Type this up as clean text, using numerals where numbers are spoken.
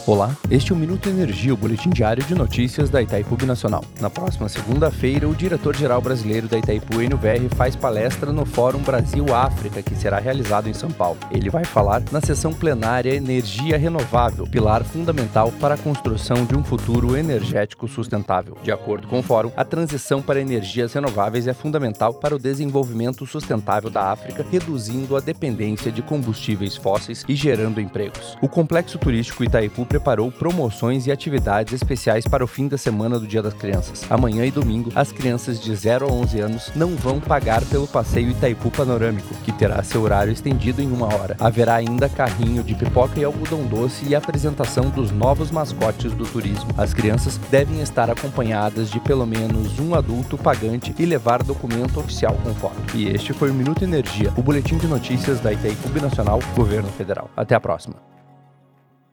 Olá, este é o Minuto Energia, o boletim diário de notícias da Itaipu Binacional. Na próxima segunda-feira, o diretor-geral brasileiro da Itaipu, NVR, faz palestra no Fórum Brasil-África, que será realizado em São Paulo. Ele vai falar na sessão plenária Energia Renovável, pilar fundamental para a construção de um futuro energético sustentável. De acordo com o fórum, a transição para energias renováveis é fundamental para o desenvolvimento sustentável da África, reduzindo a dependência de combustíveis fósseis e gerando empregos. O complexo turístico Itaipu preparou promoções e atividades especiais para o fim da semana do Dia das Crianças. Amanhã e domingo, as crianças de 0 a 11 anos não vão pagar pelo passeio Itaipu Panorâmico, que terá seu horário estendido em 1 hora. Haverá ainda carrinho de pipoca e algodão doce e apresentação dos novos mascotes do turismo. As crianças devem estar acompanhadas de pelo menos um adulto pagante e levar documento oficial com foto. E este foi o Minuto Energia, o boletim de notícias da Itaipu Binacional, Governo Federal. Até a próxima.